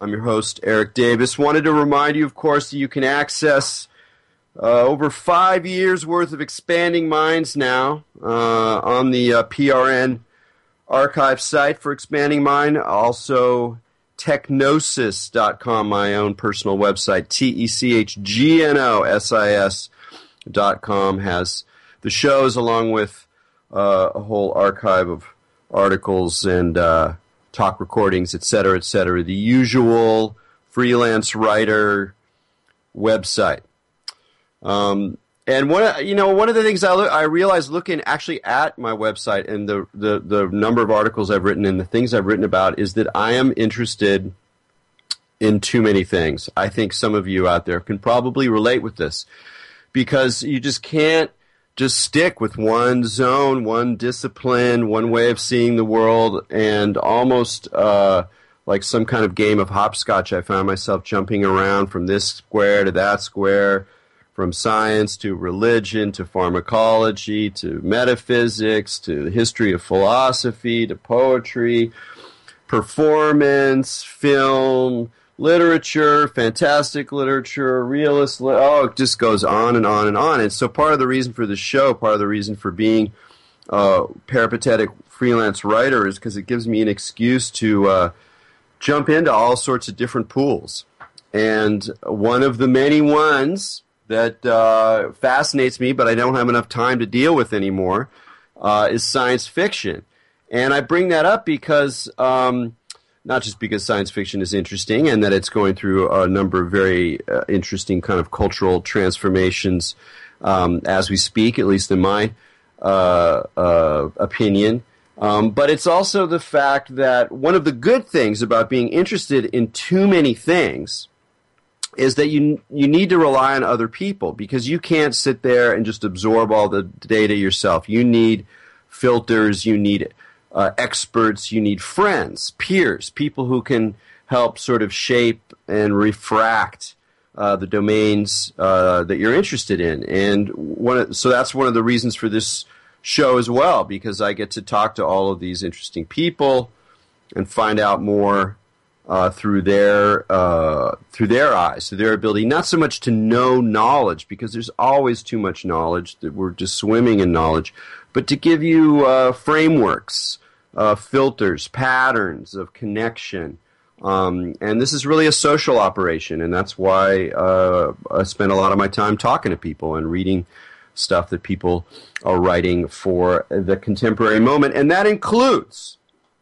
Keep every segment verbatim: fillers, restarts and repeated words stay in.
I'm your host, Eric Davis. Wanted to remind you, of course, that you can access uh, over five years' worth of Expanding Minds now uh, on the uh, P R N archive site for Expanding Mind. Also, techgnosis dot com, my own personal website, T E C H G N O S I S dot com, has the shows along with uh, a whole archive of articles and uh, talk recordings, et cetera, et cetera. The usual freelance writer website. Um, and one, you know, one of the things I, look, I realized looking actually at my website and the, the, the number of articles I've written and the things I've written about is that I am interested in too many things. I think some of you out there can probably relate with this because you just can't just stick with one zone, one discipline, one way of seeing the world, and almost uh, like some kind of game of hopscotch, I found myself jumping around from this square to that square, from science to religion to pharmacology to metaphysics to the history of philosophy to poetry, performance, film, literature, fantastic literature, realist, li- oh, it just goes on and on and on. And so part of the reason for the show, part of the reason for being a peripatetic freelance writer is because it gives me an excuse to uh, jump into all sorts of different pools. And one of the many ones that uh, fascinates me, but I don't have enough time to deal with anymore, uh, is science fiction. And I bring that up because... Um, not just because science fiction is interesting and that it's going through a number of very uh, interesting kind of cultural transformations um, as we speak, at least in my uh, uh, opinion. Um, but it's also the fact that one of the good things about being interested in too many things is that you you need to rely on other people because you can't sit there and just absorb all the data yourself. You need filters, you need Uh, experts, you need friends, peers, people who can help sort of shape and refract uh, the domains uh, that you're interested in. And one of, so that's one of the reasons for this show as well, because I get to talk to all of these interesting people and find out more uh, through their uh, through their eyes, through their ability, not so much to know knowledge, because there's always too much knowledge, that we're just swimming in knowledge, but to give you uh, frameworks, uh, filters, patterns of connection. Um, and this is really a social operation, and that's why uh, I spend a lot of my time talking to people and reading stuff that people are writing for the contemporary moment. And that includes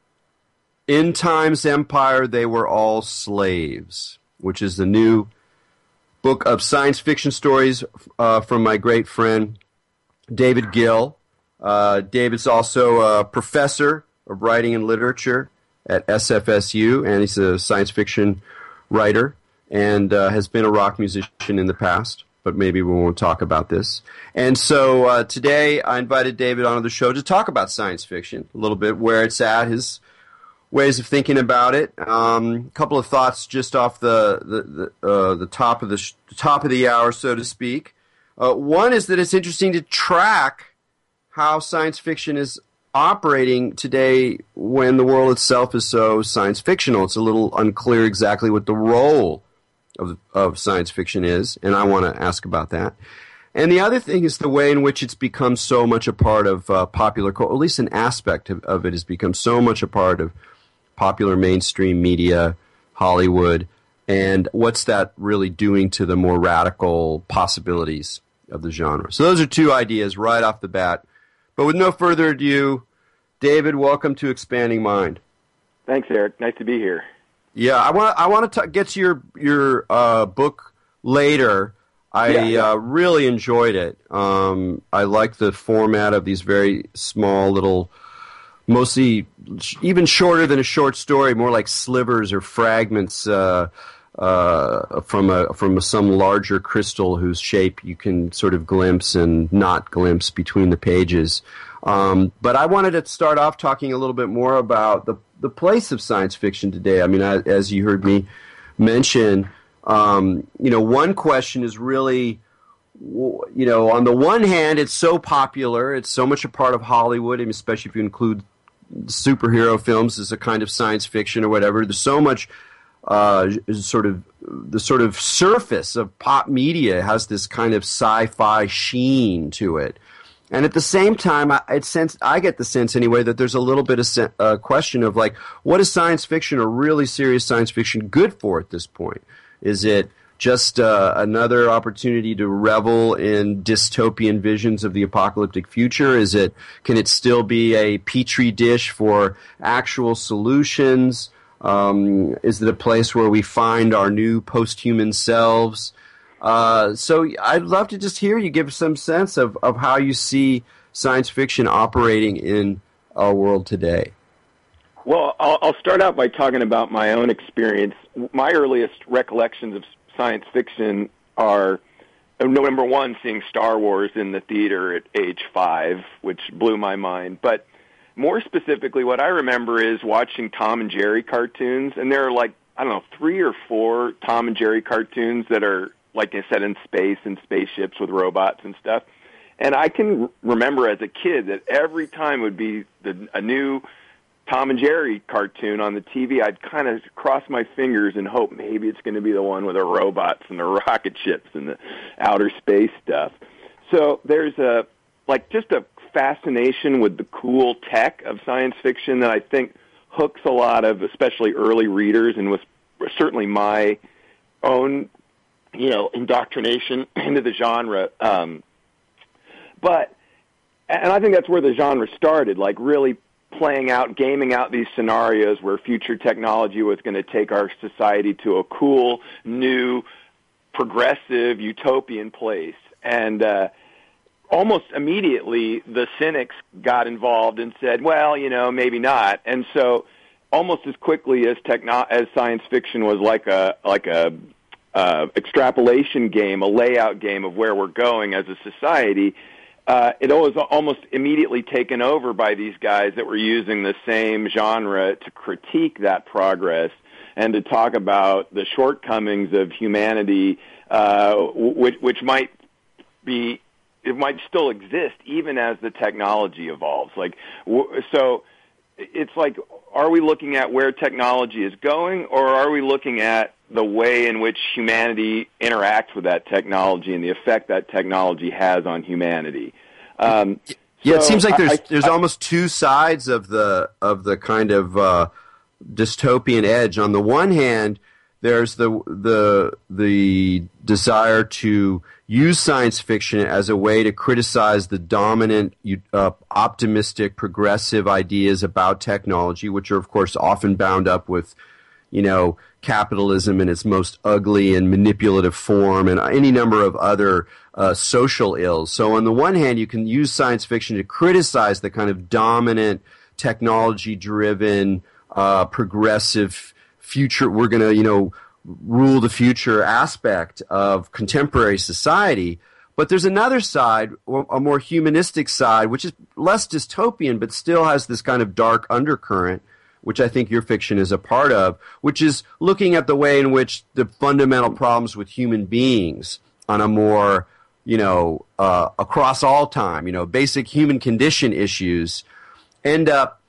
In Time's Empire, They Were All Slaves, which is the new book of science fiction stories uh, from my great friend David Gill. Uh, David's also a professor of writing and literature at S F S U, and he's a science fiction writer and uh, has been a rock musician in the past, but maybe we won't talk about this. And so uh, today I invited David onto the show to talk about science fiction a little bit, where it's at, his ways of thinking about it. Um, a couple of thoughts just off the the the, uh, the top of the sh- top of the hour, so to speak. Uh, one is that it's interesting to track how science fiction is operating today when the world itself is so science fictional. It's a little unclear exactly what the role of of science fiction is, and I want to ask about that. And the other thing is the way in which it's become so much a part of uh, popular culture, at least an aspect of, of it has become so much a part of popular mainstream media, Hollywood, and what's that really doing to the more radical possibilities of the genre. So those are two ideas right off the bat. But with no further ado, David, welcome to Expanding Mind. Thanks, Eric. Nice to be here. Yeah, I want I want to get to your your uh, book later. I yeah, yeah. Uh, really enjoyed it. Um, I like the format of these very small little, mostly even shorter than a short story, more like slivers or fragments uh, uh, from a from some larger crystal whose shape you can sort of glimpse and not glimpse between the pages. Um, but I wanted to start off talking a little bit more about the the place of science fiction today. I mean, I, as you heard me mention, um, you know, one question is really, you know, on the one hand, it's so popular, it's so much a part of Hollywood, and especially if you include superhero films as a kind of science fiction or whatever. There's so much uh, sort of the sort of surface of pop media has this kind of sci-fi sheen to it. And at the same time, I, it sense, I get the sense anyway that there's a little bit of se- uh, question of like, what is science fiction or really serious science fiction good for at this point? Is it just uh, another opportunity to revel in dystopian visions of the apocalyptic future? Is it, can it still be a petri dish for actual solutions? Um, is it a place where we find our new post-human selves? Uh, so I'd love to just hear you give some sense of, of how you see science fiction operating in our world today. Well, I'll, I'll start out by talking about my own experience. My earliest recollections of science fiction are, number one, seeing Star Wars in the theater at age five, which blew my mind. But more specifically, what I remember is watching Tom and Jerry cartoons, and there are like, I don't know, three or four Tom and Jerry cartoons that are, like I said, in space and spaceships with robots and stuff. And I can remember as a kid that every time would be the, a new Tom and Jerry cartoon on the T V, I'd kind of cross my fingers and hope maybe it's going to be the one with the robots and the rocket ships and the outer space stuff. So there's a, like, just a fascination with the cool tech of science fiction that I think hooks a lot of, especially early readers, and was certainly my own, you know, indoctrination into the genre. Um, but, and I think that's where the genre started, like really playing out, gaming out these scenarios where future technology was going to take our society to a cool, new, progressive, utopian place. And uh, almost immediately, the cynics got involved and said, well, you know, maybe not. And so almost as quickly as techno- as science fiction was like a like a uh, extrapolation game, a layout game of where we're going as a society, uh, it was almost immediately taken over by these guys that were using the same genre to critique that progress and to talk about the shortcomings of humanity, uh, which, which might be, it might still exist even as the technology evolves. Like, so it's like, are we looking at where technology is going, or are we looking at the way in which humanity interacts with that technology and the effect that technology has on humanity? Um, yeah, so it seems like there's I, there's I, almost two sides of the of the kind of uh, dystopian edge. On the one hand, there's the the the desire to use science fiction as a way to criticize the dominant, uh, optimistic, progressive ideas about technology, which are, of course, often bound up with, you know, capitalism in its most ugly and manipulative form, and any number of other uh, social ills. So on the one hand, you can use science fiction to criticize the kind of dominant, technology-driven, uh, progressive future, we're going to, you know, rule the future aspect of contemporary society. But there's another side, a more humanistic side, which is less dystopian, but still has this kind of dark undercurrent, which I think your fiction is a part of, which is looking at the way in which the fundamental problems with human beings on a more, you know, uh, across all time, you know, basic human condition issues end up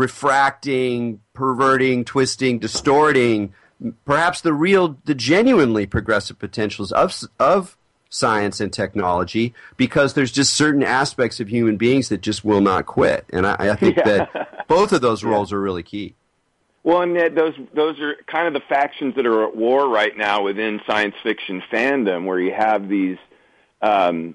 refracting, perverting, twisting, distorting perhaps the real, the genuinely progressive potentials of of science and technology, because there's just certain aspects of human beings that just will not quit. And I, I think yeah. that both of those roles yeah. are really key. Well, and those those are kind of the factions that are at war right now within science fiction fandom, where you have these, um,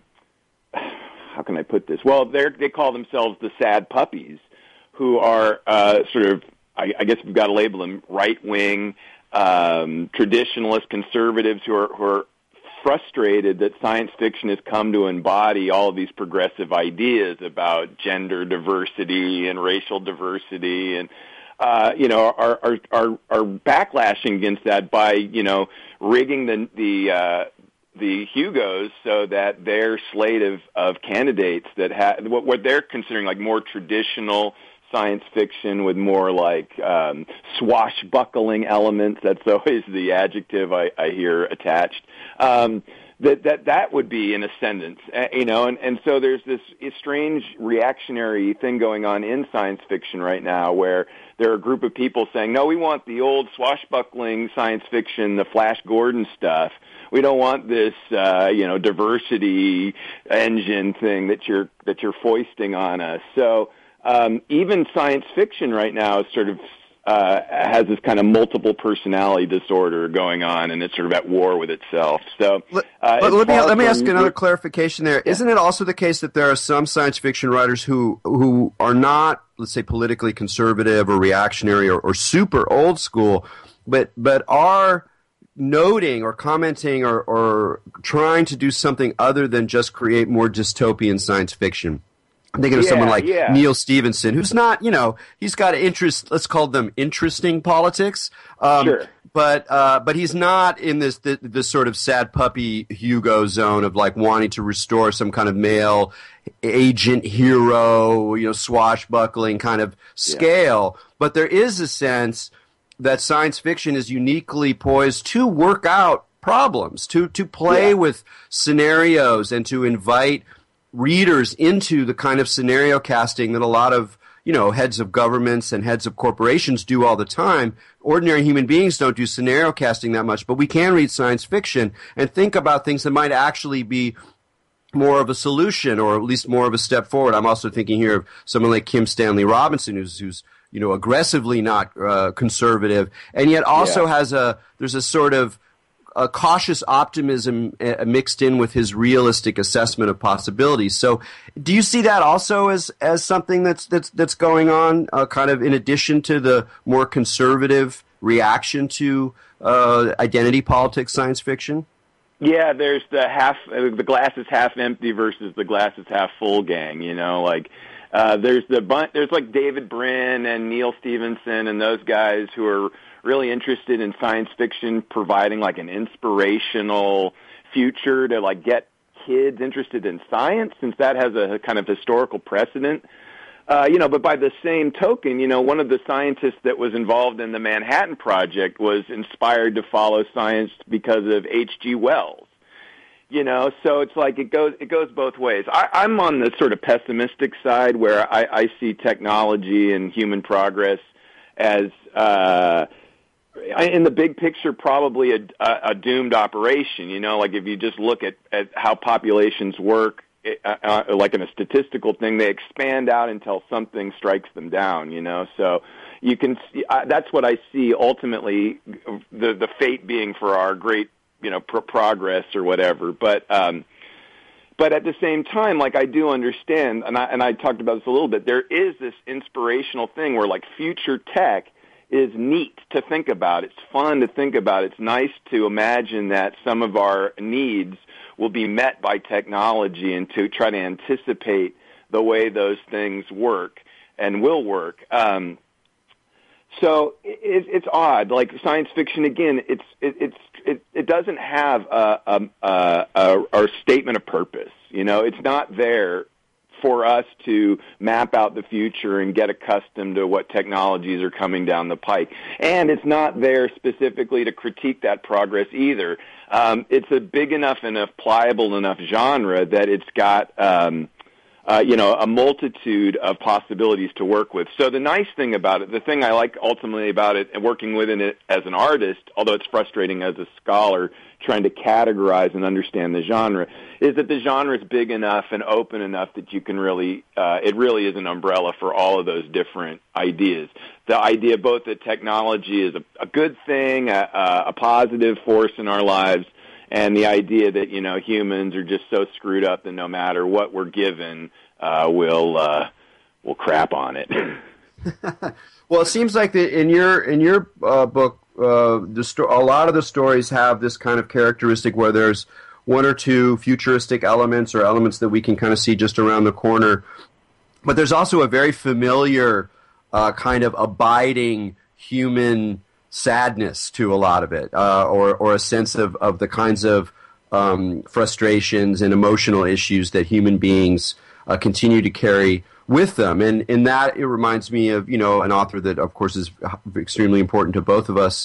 how can I put this? Well, they they call themselves the sad puppies, who are uh, sort of, I, I guess we've got to label them right-wing, um, traditionalist conservatives who are, who are frustrated that science fiction has come to embody all of these progressive ideas about gender diversity and racial diversity, and uh, you know, are, are are are backlashing against that by, you know, rigging the the uh, the Hugos so that their slate of, of candidates that have what, what they're considering like more traditional science fiction with more like um, swashbuckling elements. That's always the adjective I, I hear attached. Um, that that that would be an ascendance, uh, you know, and and so there's this strange reactionary thing going on in science fiction right now, where there are a group of people saying, no, we want the old swashbuckling science fiction, the Flash Gordon stuff. We don't want this, uh, you know, diversity engine thing that you're that you're foisting on us. So um, even science fiction right now is sort of uh, has this kind of multiple personality disorder going on, and it's sort of at war with itself. So uh, let, let me let me ask from, another clarification there. Yeah. Isn't it also the case that there are some science fiction writers who who are not, let's say, politically conservative or reactionary or, or super old school, but but are noting or commenting or, or trying to do something other than just create more dystopian science fiction? I'm thinking of yeah, someone like yeah. Neil Stephenson, who's not, you know, he's got interest, let's call them interesting politics. Um, sure. But uh, but he's not in this, this this sort of sad puppy Hugo zone of like wanting to restore some kind of male agent hero, you know, swashbuckling kind of scale. Yeah. But there is a sense that science fiction is uniquely poised to work out problems, to to play yeah. with scenarios and to invite readers into the kind of scenario casting that a lot of, you know, heads of governments and heads of corporations do all the time. Ordinary human beings don't do scenario casting that much, but we can read science fiction and think about things that might actually be more of a solution, or at least more of a step forward. I'm also thinking here of someone like Kim Stanley Robinson, who's who's you know aggressively not uh, conservative, and yet also yeah. has a there's a sort of a cautious optimism uh, mixed in with his realistic assessment of possibilities. So, do you see that also as as something that's that's that's going on, uh, kind of in addition to the more conservative reaction to uh, identity politics science fiction? Yeah, there's the half, the glass is half empty versus the glass is half full gang, you know, like, uh, there's the, there's like David Brin and Neil Stephenson and those guys who are really interested in science fiction, providing like an inspirational future to like get kids interested in science, since that has a kind of historical precedent. Uh, you know, but by the same token, you know, one of the scientists that was involved in the Manhattan Project was inspired to follow science because of H G Wells. You know, so it's like it goes it goes both ways. I, I'm on the sort of pessimistic side, where I, I see technology and human progress as, uh, in the big picture, probably a, a, a doomed operation. You know, like if you just look at, at how populations work, Uh, uh, like in a statistical thing, they expand out until something strikes them down, you know. So you can see, uh, that's what I see ultimately, the the fate being for our great, you know, pro- progress or whatever. But um, but at the same time, like I do understand, and I and I talked about this a little bit. There is this inspirational thing where like future tech is neat to think about. It's fun to think about. It's nice to imagine that some of our needs will be met by technology, and to try to anticipate the way those things work and will work. Um, so it, it's odd. Like science fiction, again, it's it, it's it, it doesn't have a, a, a, a, a statement of purpose. You know, it's not there for us to map out the future and get accustomed to what technologies are coming down the pike. And it's not there specifically to critique that progress either. Um, it's a big enough and a pliable enough genre that it's got, um, uh, you know, a multitude of possibilities to work with. So the nice thing about it, the thing I like ultimately about it and working within it as an artist, although it's frustrating as a scholar trying to categorize and understand the genre, is that the genre is big enough and open enough that you can really, uh, it really is an umbrella for all of those different ideas. The idea both that technology is a, a good thing, a, a positive force in our lives, and the idea that, you know, humans are just so screwed up that no matter what we're given, uh, we'll, uh, we'll crap on it. Well, it seems like the, in your in your uh, book, uh, the sto- a lot of the stories have this kind of characteristic where there's one or two futuristic elements or elements that we can kind of see just around the corner, but there's also a very familiar uh, kind of abiding human sadness to a lot of it, uh, or or a sense of, of the kinds of um, frustrations and emotional issues that human beings uh, continue to carry with them. And in that, it reminds me of, you know, an author that, of course, is extremely important to both of us,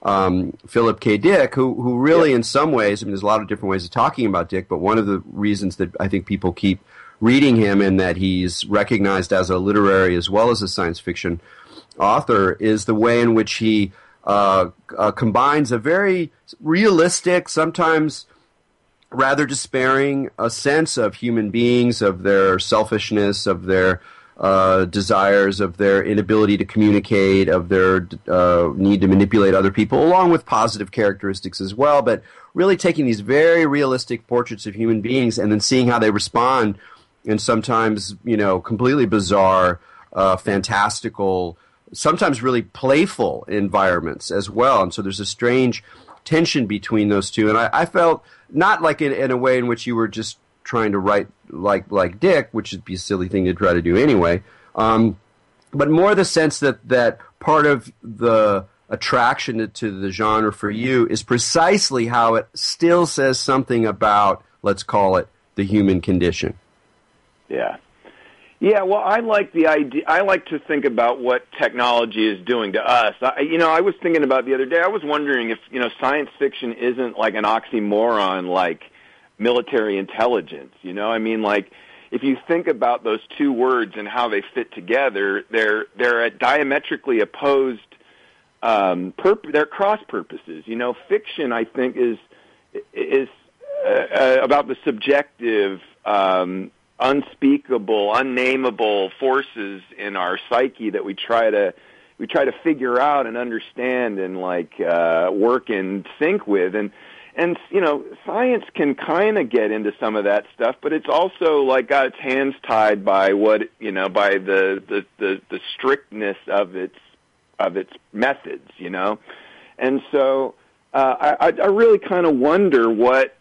um, Philip K. Dick, who who really in some ways, I mean, there's a lot of different ways of talking about Dick, but one of the reasons that I think people keep reading him and that he's recognized as a literary as well as a science fiction author is the way in which he uh, uh, combines a very realistic, sometimes rather despairing, a sense of human beings, of their selfishness, of their uh, desires, of their inability to communicate, of their uh, need to manipulate other people, along with positive characteristics as well, but really taking these very realistic portraits of human beings and then seeing how they respond in sometimes, you know, completely bizarre, uh, fantastical, sometimes really playful environments as well. And so there's a strange tension between those two. And I, I felt not like in, in a way in which you were just trying to write like like Dick, which would be a silly thing to try to do anyway, um, but more the sense that, that part of the attraction to, to the genre for you is precisely how it still says something about, let's call it, the human condition. Yeah. Yeah, well, I like the idea. I like to think about what technology is doing to us. I, you know, I was thinking about the other day, I was wondering if, you know, science fiction isn't like an oxymoron like military intelligence, you know? I mean, like, if you think about those two words and how they fit together, they're they're at diametrically opposed, um, purp- they're cross purposes. You know, fiction, I think, is is uh, uh, about the subjective, um, unspeakable, unnameable forces in our psyche that we try to we try to figure out and understand and like uh, work in sync with. And and you know, science can kind of get into some of that stuff, but it's also like got its hands tied by what you know by the the the, the strictness of its of its methods, you know. And so uh, I, I really kind of wonder what.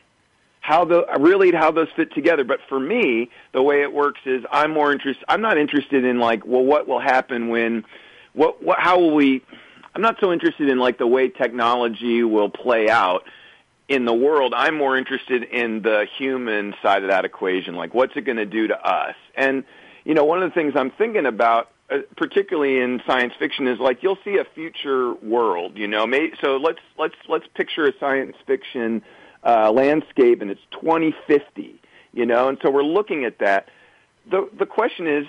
How the really how those fit together, but for me, the way it works is I'm more interested. I'm not interested in like, well, what will happen when, what, what, how will we? I'm not so interested in like the way technology will play out in the world. I'm more interested in the human side of that equation, like what's it going to do to us? And you know, one of the things I'm thinking about, uh, particularly in science fiction, is like you'll see a future world. You know, may, so let's let's let's picture a science fiction. Uh, landscape, and it's twenty fifty, you know, and so we're looking at that. The the question is,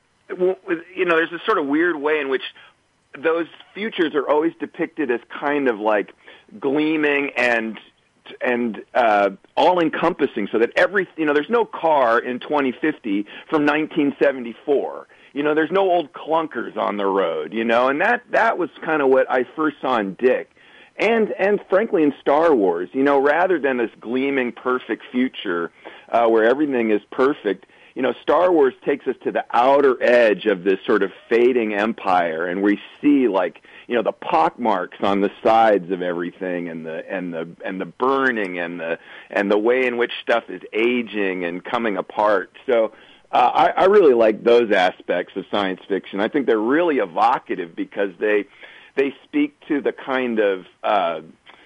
you know, there's this sort of weird way in which those futures are always depicted as kind of like gleaming and and uh, all-encompassing, so that every, you know, there's no car in twenty fifty from nineteen seventy-four. You know, there's no old clunkers on the road, you know, and that, that was kind of what I first saw in Dick. And, and frankly, in Star Wars, you know, rather than this gleaming, perfect future uh, where everything is perfect, you know, Star Wars takes us to the outer edge of this sort of fading empire, and we see, like, you know, the pockmarks on the sides of everything, and the and the and the burning, and the and the way in which stuff is aging and coming apart. So, uh, I, I really like those aspects of science fiction. I think they're really evocative because they. They speak to the kind of uh,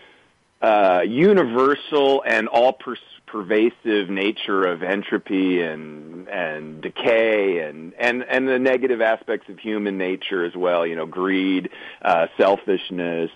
uh, universal and all-pervasive nature of entropy and and decay and, and, and the negative aspects of human nature as well. You know, greed, uh, selfishness,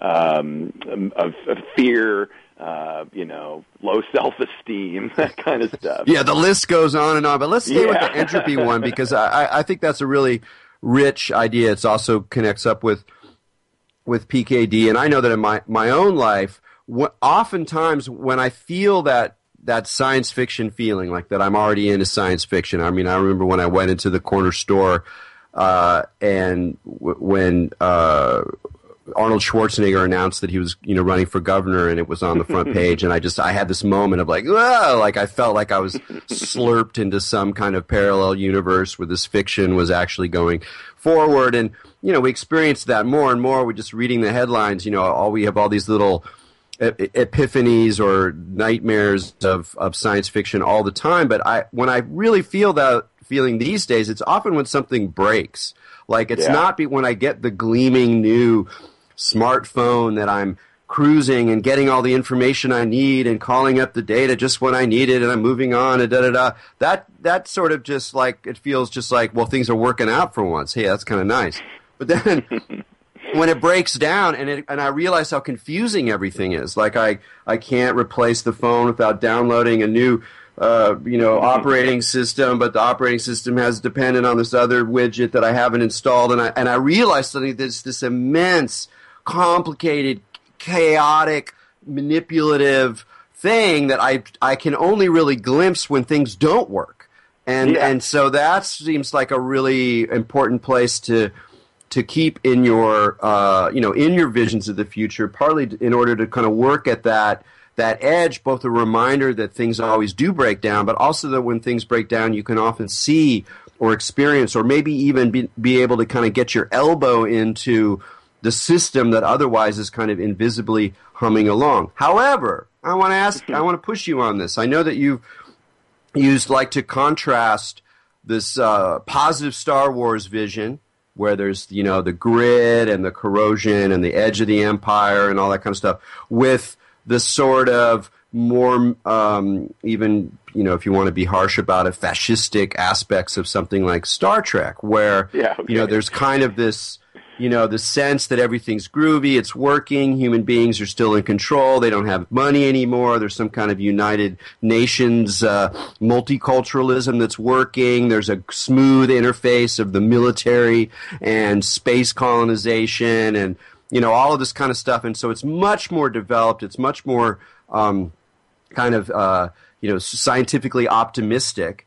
um, of, of fear. Uh, you know, low self-esteem, that kind of stuff. Yeah, the list goes on and on. But let's stay yeah. with the entropy one because I, I think that's a really rich idea. It also connects up with. with P K D, and I know that in my, my own life, wh- oftentimes when I feel that that science fiction feeling, like that I'm already into science fiction. I mean, I remember when I went into the corner store uh, and w- when uh, Arnold Schwarzenegger announced that he was, you know, running for governor, and it was on the front page, and I just I had this moment of like, whoa, like I felt like I was slurped into some kind of parallel universe where this fiction was actually going forward. And you know, we experienced that more and more. We're just reading the headlines. You know, all we have all these little epiphanies or nightmares of, of science fiction all the time. But I, when I really feel that feeling these days, it's often when something breaks. Like it's yeah. not be when I get the gleaming new smartphone that I'm cruising and getting all the information I need and calling up the data just when I need it and I'm moving on and da da da. That that sort of just like it feels just like, well, things are working out for once. Hey, that's kind of nice. But then when it breaks down, and it, and I realize how confusing everything is. Like I, I can't replace the phone without downloading a new, uh, you know, operating system, but the operating system has dependent on this other widget that I haven't installed, and I and I realized suddenly there's this immense, complicated, chaotic, manipulative thing that I I can only really glimpse when things don't work, and yeah. and so that seems like a really important place to. to keep in your, uh, you know, in your visions of the future, partly in order to kind of work at that that edge, both a reminder that things always do break down, but also that when things break down, you can often see or experience or maybe even be, be able to kind of get your elbow into the system that otherwise is kind of invisibly humming along. However, I want to ask, I want to push you on this. I know that you've used like to contrast this uh, positive Star Wars vision, where there's, you know, the grid and the corrosion and the edge of the empire and all that kind of stuff, with the sort of more, um, even, you know, if you want to be harsh about it, fascistic aspects of something like Star Trek, where, yeah, okay. you know, there's kind of this, you know, the sense that everything's groovy, it's working, human beings are still in control, they don't have money anymore, there's some kind of United Nations uh, multiculturalism that's working, there's a smooth interface of the military and space colonization and, you know, all of this kind of stuff. And so it's much more developed, it's much more um, kind of, uh, you know, scientifically optimistic.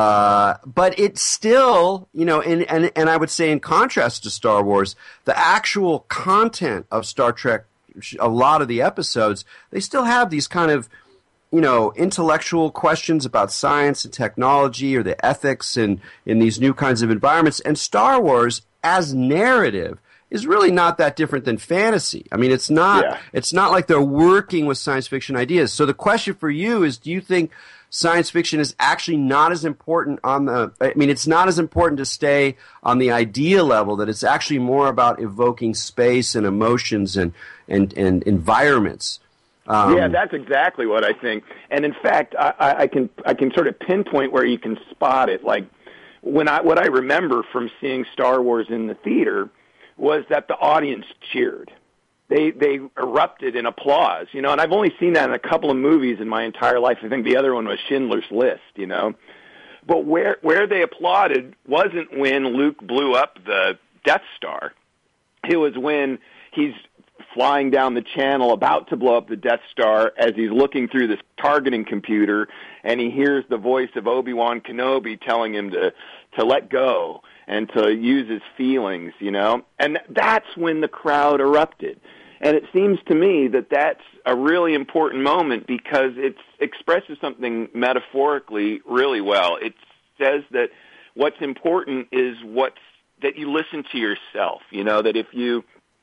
Uh, but it's still, you know, and, and, and I would say in contrast to Star Wars, the actual content of Star Trek, a lot of the episodes, they still have these kind of, you know, intellectual questions about science and technology or the ethics in, in these new kinds of environments. And Star Wars, as narrative, is really not that different than fantasy. I mean, it's not, yeah. it's not like they're working with science fiction ideas. So the question for you is, do you think science fiction is actually not as important on the, I mean, it's not as important to stay on the idea level, that it's actually more about evoking space and emotions and, and, and environments? Um, yeah, that's exactly what I think. And in fact, I, I can I can sort of pinpoint where you can spot it. Like when I what I remember from seeing Star Wars in the theater was that the audience cheered. They they erupted in applause, you know, and I've only seen that in a couple of movies in my entire life. I think the other one was Schindler's List, you know. But where where they applauded wasn't when Luke blew up the Death Star. It was when he's flying down the channel about to blow up the Death Star as he's looking through this targeting computer, and he hears the voice of Obi-Wan Kenobi telling him to to let go and to use his feelings, you know. And that's when the crowd erupted. And it seems to me that that's a really important moment because it expresses something metaphorically really well. It says that what's important is what's, that you listen to yourself, you know, that if you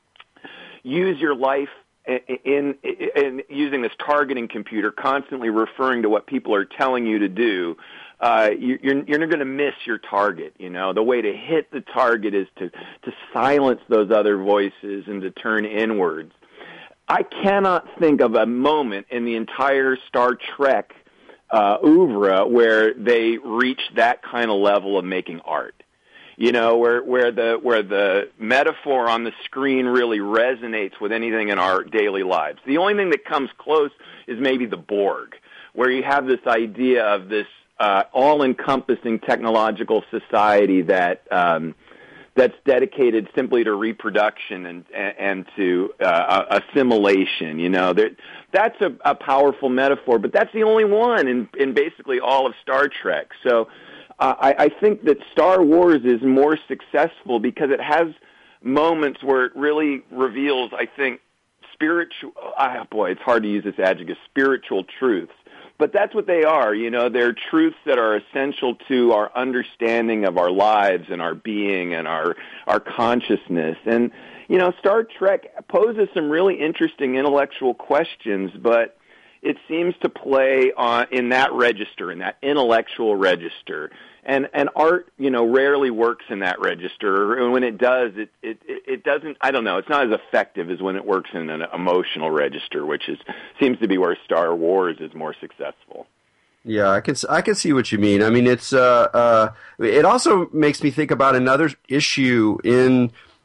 use your life in, in, in using this targeting computer, constantly referring to what people are telling you to do, uh, you, you're, you're not going to miss your target. You know, the way to hit the target is to, to silence those other voices and to turn inwards. I cannot think of a moment in the entire Star Trek uh, oeuvre where they reached that kind of level of making art. You know, where where the where the metaphor on the screen really resonates with anything in our daily lives. The only thing that comes close is maybe the Borg, where you have this idea of this uh, all-encompassing technological society that um, that's dedicated simply to reproduction and and, and to uh, assimilation. You know, that that's a, a powerful metaphor, but that's the only one in in basically all of Star Trek. So. Uh, I, I think that Star Wars is more successful because it has moments where it really reveals, I think, spiritual, ah, boy, it's hard to use this adjective, spiritual truths. But that's what they are, you know, they're truths that are essential to our understanding of our lives and our being and our, our consciousness. And, you know, Star Trek poses some really interesting intellectual questions, but it seems to play on, in that register, in that intellectual register. And and art, you know, rarely works in that register. And when it does, it, it, it doesn't, I don't know, it's not as effective as when it works in an emotional register, which is seems to be where Star Wars is more successful. Yeah, I can I can see what you mean. I mean, it's uh, uh, it also makes me think about another issue in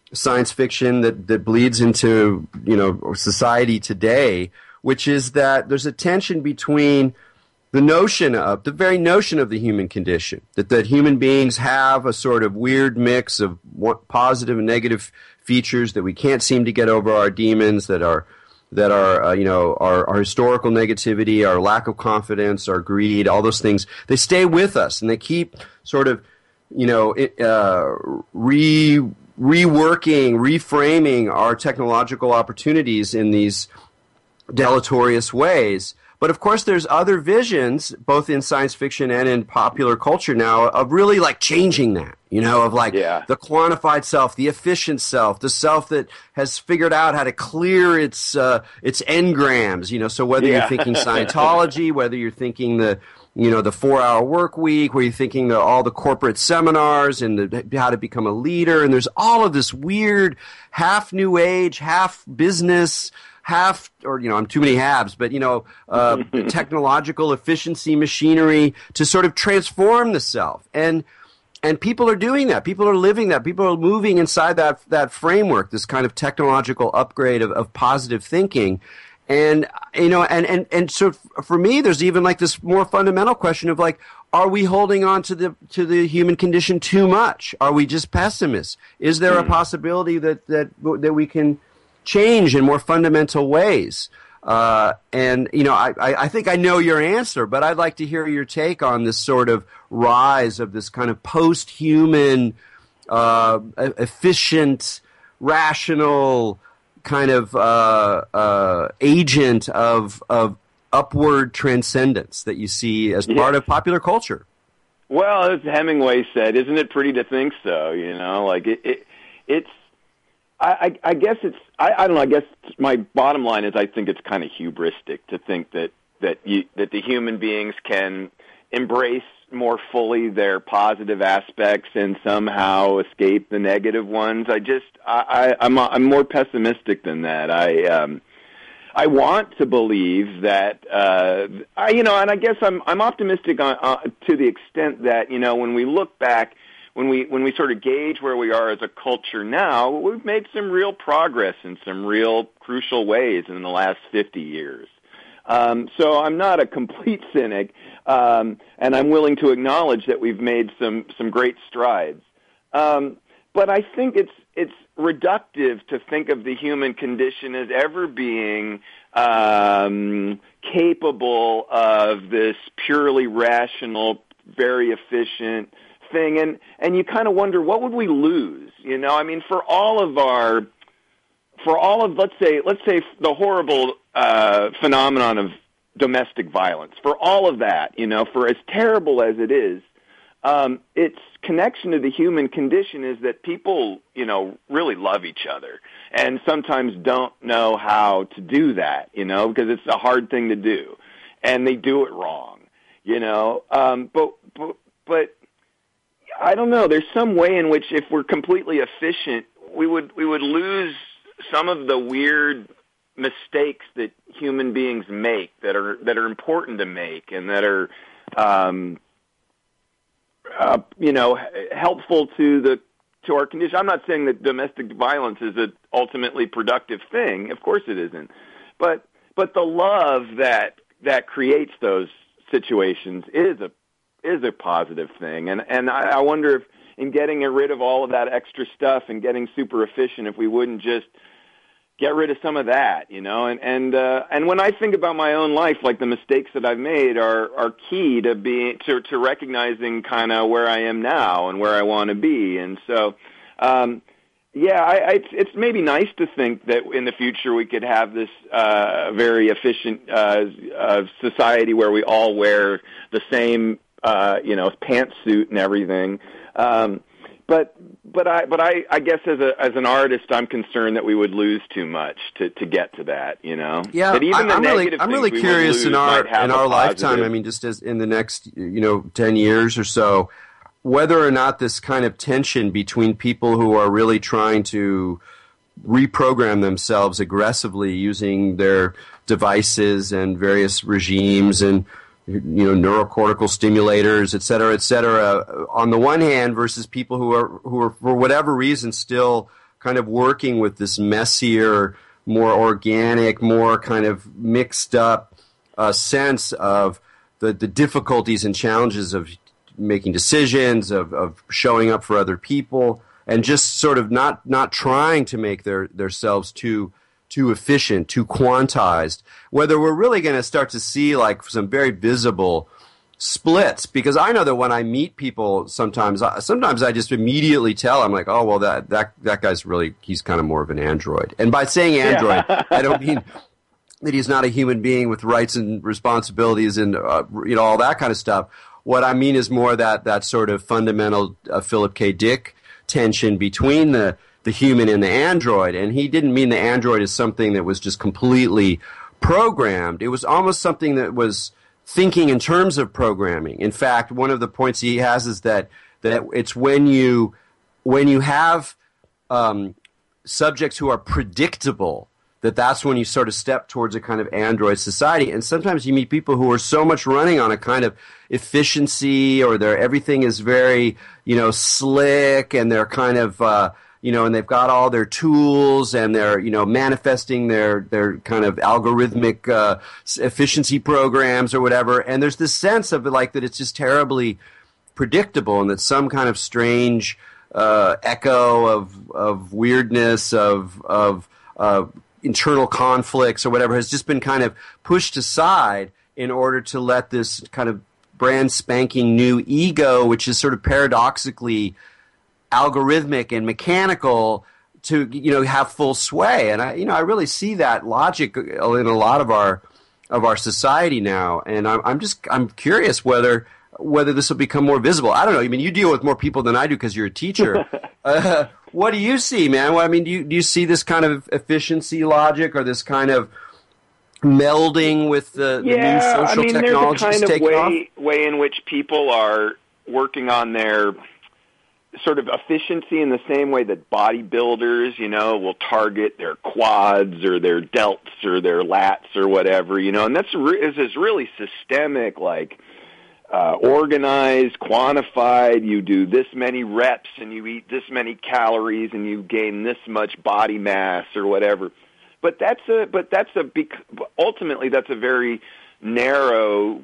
science fiction that, that bleeds into, you know, society today, which is that there's a tension between the notion of, the very notion of the human condition, that, that human beings have a sort of weird mix of positive and negative features, that we can't seem to get over our demons, that are, that are, uh, you know, our, our historical negativity, our lack of confidence, our greed, all those things, they stay with us, and they keep sort of, you know, uh, re, reworking, reframing our technological opportunities in these deleterious ways. But of course, there's other visions, both in science fiction and in popular culture now, of really like changing that, you know, of like yeah. the quantified self, the efficient self, the self that has figured out how to clear its uh, its engrams, you know. So whether yeah. you're thinking Scientology, whether you're thinking the, you know, the four-hour work week, where you're thinking the, all the corporate seminars and the, how to become a leader, and there's all of this weird half new age, half business, half, or, you know, I'm too many halves, but, you know, uh, technological efficiency machinery to sort of transform the self. And and people are doing that. People are living that. People are moving inside that that framework, this kind of technological upgrade of, of positive thinking. And, you know, and, and, and so for me, there's even like this more fundamental question of like, are we holding on to the to the human condition too much? Are we just pessimists? Is there a possibility that that that we can change in more fundamental ways? Uh, and, you know, I, I think I know your answer, but I'd like to hear your take on this sort of rise of this kind of post-human, uh, efficient, rational kind of uh, uh, agent of of upward transcendence that you see as part yeah. of popular culture. Well, as Hemingway said, isn't it pretty to think so? You know, like it, it it's. I, I guess it's. I, I don't know. I guess my bottom line is I think it's kind of hubristic to think that that you, that the human beings can embrace more fully their positive aspects and somehow escape the negative ones. I just. I, I, I'm. I'm more pessimistic than that. I. Um, I want to believe that. Uh, I. You know, and I guess I'm. I'm optimistic on, uh, to the extent that, you know, when we look back. When we when we sort of gauge where we are as a culture now, we've made some real progress in some real crucial ways in the last fifty years. Um, so I'm not a complete cynic, um, and I'm willing to acknowledge that we've made some some great strides. Um, but I think it's it's reductive to think of the human condition as ever being um, capable of this purely rational, very efficient thing, and and you kind of wonder, what would we lose? You know, I mean, for all of our, for all of let's say let's say the horrible uh, phenomenon of domestic violence, for all of that, you know, for as terrible as it is, um, its connection to the human condition is that people, you know, really love each other, and sometimes don't know how to do that, you know, because it's a hard thing to do, and they do it wrong, you know. Um, but but but. I don't know. There's some way in which, if we're completely efficient, we would we would lose some of the weird mistakes that human beings make that are that are important to make and that are, um, uh, you know, helpful to the to our condition. I'm not saying that domestic violence is an ultimately productive thing. Of course, it isn't. But but the love that that creates those situations is a is a positive thing. And, and I, I wonder if in getting rid of all of that extra stuff and getting super efficient, if we wouldn't just get rid of some of that, you know? And, and, uh, and when I think about my own life, like the mistakes that I've made are, are key to being, to, to recognizing kind of where I am now and where I want to be. And so, um, yeah, I, I, it's, it's maybe nice to think that in the future we could have this uh, very efficient uh, uh, society where we all wear the same Uh, you know, pantsuit and everything, um, but but I but I, I guess as a as an artist, I'm concerned that we would lose too much to, to get to that. You know, yeah. That even I, the I'm really I'm really curious in our in our lifetime. I mean, just as in the next you know ten years or so, whether or not this kind of tension between people who are really trying to reprogram themselves aggressively using their devices and various regimes and you know, neurocortical stimulators, et cetera, et cetera, on the one hand, versus people who are, who are, for whatever reason, still kind of working with this messier, more organic, more kind of mixed up uh, sense of the, the difficulties and challenges of making decisions, of, of showing up for other people, and just sort of not, not trying to make their themselves too too efficient, too quantized. Whether we're really going to start to see like some very visible splits, because I know that when I meet people, sometimes sometimes I just immediately tell, I'm like, oh well, that that that guy's really, he's kind of more of an android. And by saying android, yeah. I don't mean that he's not a human being with rights and responsibilities and uh, you know all that kind of stuff. What I mean is more that that sort of fundamental uh, Philip K. Dick tension between the the human and the android. And he didn't mean the android as something that was just completely programmed. It was almost something that was thinking in terms of programming. In fact, one of the points he has is that that it's when you when you have um, subjects who are predictable, that that's when you sort of step towards a kind of android society. And sometimes you meet people who are so much running on a kind of efficiency, or their everything is very, you know, slick, and they're kind of, uh, you know, and they've got all their tools, and they're, you know, manifesting their, their kind of algorithmic uh, efficiency programs or whatever. And there's this sense of like that it's just terribly predictable, and that some kind of strange uh, echo of of weirdness, of of uh, internal conflicts or whatever has just been kind of pushed aside in order to let this kind of brand spanking new ego, which is sort of paradoxically algorithmic and mechanical, to, you know, have full sway. And I, you know, I really see that logic in a lot of our of our society now. And I'm, I'm just I'm curious whether whether this will become more visible. I don't know. I mean, you deal with more people than I do because you're a teacher. uh, what do you see, man? Well, I mean, do you do you see this kind of efficiency logic, or this kind of melding with the, the yeah, new social I mean, technologies there's a kind taking of way, off? way in which people are working on their sort of efficiency in the same way that bodybuilders, you know, will target their quads or their delts or their lats or whatever, you know, and that's re- is this really systemic, like, uh, organized, quantified. You do this many reps and you eat this many calories and you gain this much body mass or whatever. But that's a, but that's a, ultimately that's a very narrow,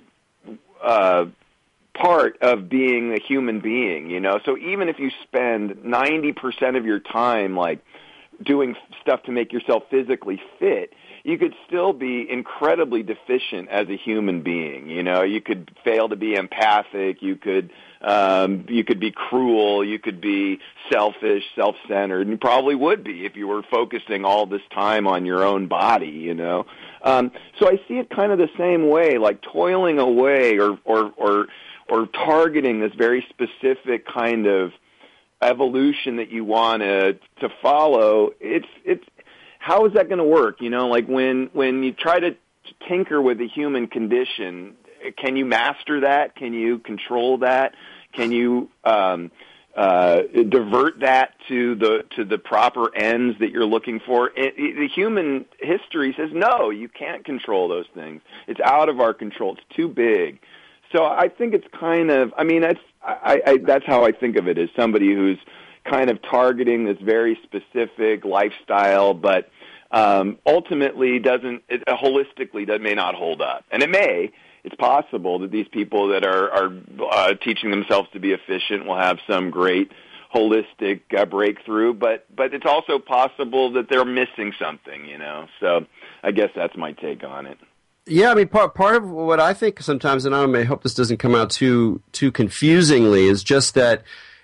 uh, part of being a human being, you know. So even if you spend ninety percent of your time like doing stuff to make yourself physically fit, you could still be incredibly deficient as a human being, you know. You could fail to be empathic, you could um you could be cruel, you could be selfish, self-centered, and you probably would be if you were focusing all this time on your own body, you know. Um so I see it kind of the same way, like toiling away or or or or targeting this very specific kind of evolution that you want to to follow. It's it's how is that going to work? You know, like when when you try to tinker with the human condition, can you master that? Can you control that? Can you um, uh, divert that to the to the proper ends that you're looking for? It, it, the human history says no, you can't control those things. It's out of our control. It's too big. So I think it's kind of, I mean, that's I, I, that's how I think of it, as somebody who's kind of targeting this very specific lifestyle, but um, ultimately doesn't, it, holistically, that may not hold up. And it may. It's possible that these people that are, are uh, teaching themselves to be efficient will have some great holistic uh, breakthrough, but, but it's also possible that they're missing something, you know. So I guess that's my take on it. Yeah, I mean, part part of what I think sometimes, and I hope this doesn't come out too too confusingly, is just that